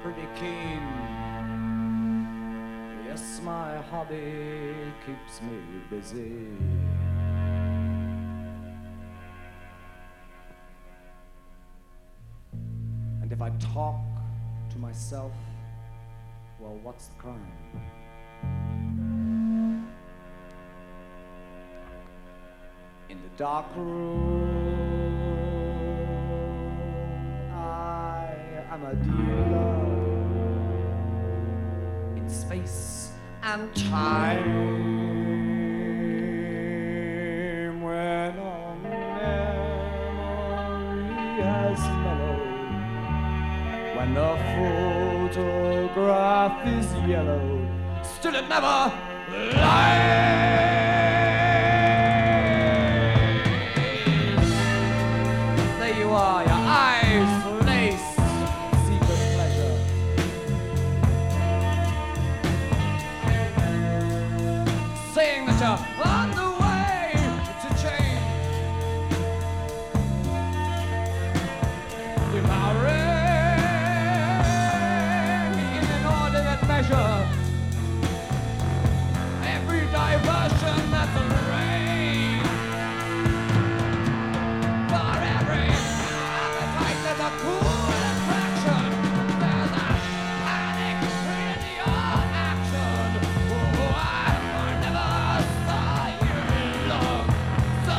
pretty keen. Yes, my hobby keeps me busy. And if I talk to myself, well, what's the crime? In the dark room, I am a dealer in space and time. When a memory has mellowed, when the photograph is yellowed, still it never lies. There you are, your eyes laced with secret pleasure. Saying that you're on the way to change. Devouring in inordinate measure every diversion that's arranged. For every appetite there's a cool attraction. There's a panic in your action. Oh, I never saw you look so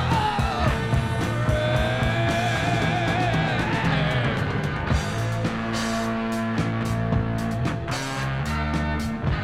strange.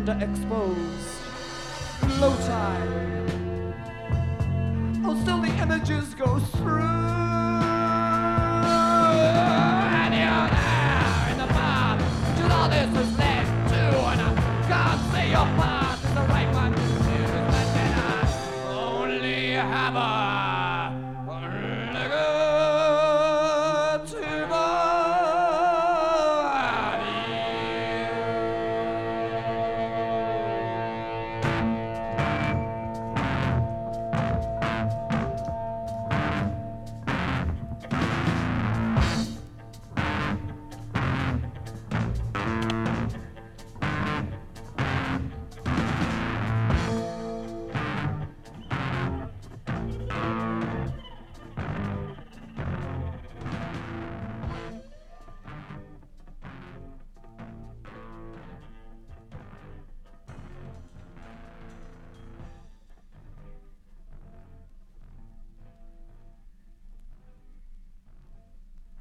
underexposed. Low tide. Oh, still the images go through. And you're there in the path till all this has led to, and I can't say your path is the right one to choose, but then I only have a